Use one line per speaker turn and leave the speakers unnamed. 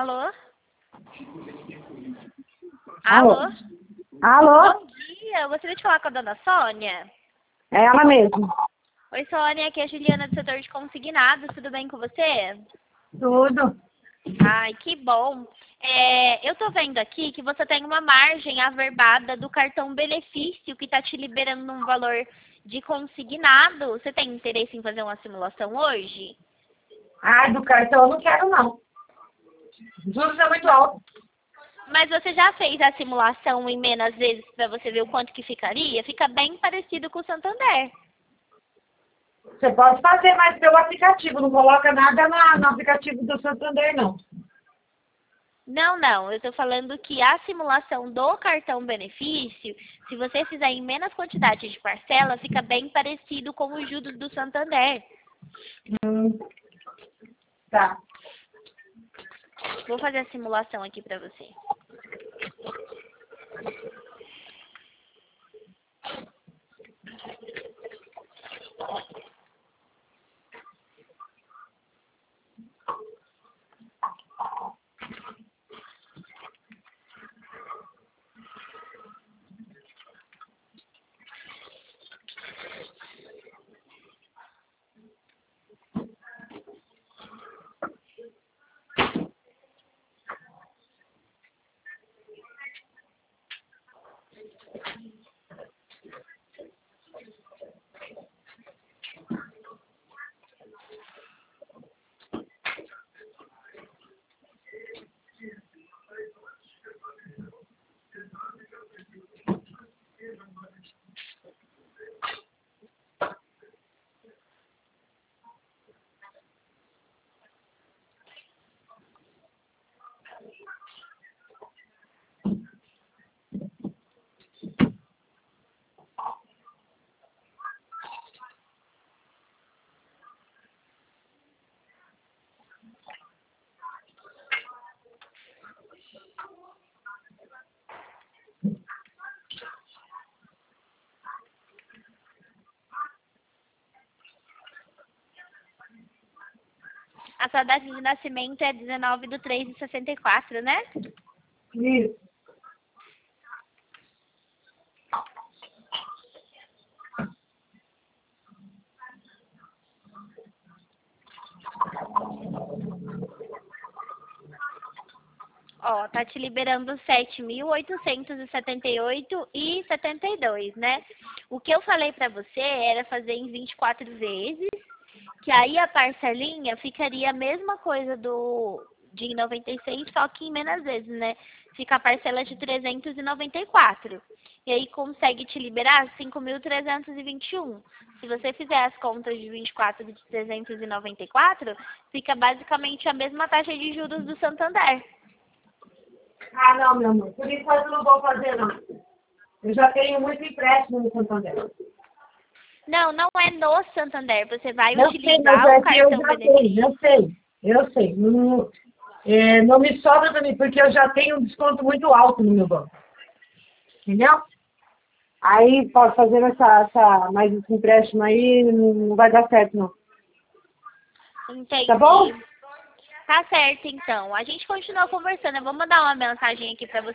Alô?
Alô?
Alô?
Alô?
Bom dia, eu gostaria de falar com a dona Sônia.
É ela mesmo.
Oi, Sônia, aqui é a Juliana do setor de consignados, tudo bem com você?
Tudo.
Ai, que bom. Eu tô vendo aqui que você tem uma margem averbada do cartão benefício que está te liberando um valor de consignado. Você tem interesse em fazer uma simulação hoje?
Ai, do cartão eu não quero, não. Os juros é muito alto.
Mas você já fez a simulação em menos vezes para você ver o quanto que ficaria? Fica bem parecido com o Santander.
Você pode fazer, mas pelo aplicativo. Não coloca nada no aplicativo do Santander, não.
Não, eu estou falando que a simulação do cartão benefício, se você fizer em menos quantidade de parcela, fica bem parecido com os juros do Santander.
Tá.
Vou fazer a simulação aqui para você. A sua data de nascimento é 19/3/64, né?
Isso.
Ó, tá te liberando 7.878,72, né? O que eu falei pra você era fazer em 24 vezes, que aí a parcelinha ficaria a mesma coisa de 96, só que em menos vezes, né? Fica a parcela de 394. E aí consegue te liberar 5.321. Se você fizer as contas de 24 de 394, fica basicamente a mesma taxa de juros do Santander.
Ah, não, meu amor. Por enquanto eu não vou fazer, não. Eu já tenho muito empréstimo no Santander.
Não é no Santander. Você vai
Eu sei, mas
utilizar o
é que eu
cartão
já
benefício.
tenho. Eu sei. Não, não me sobra para mim, porque eu já tenho um desconto muito alto no meu banco. Entendeu? Aí, pode fazer mais esse empréstimo aí, não vai dar certo, não.
Entendi.
Tá bom?
Tá certo, então. A gente continua conversando. Eu vou mandar uma mensagem aqui pra você.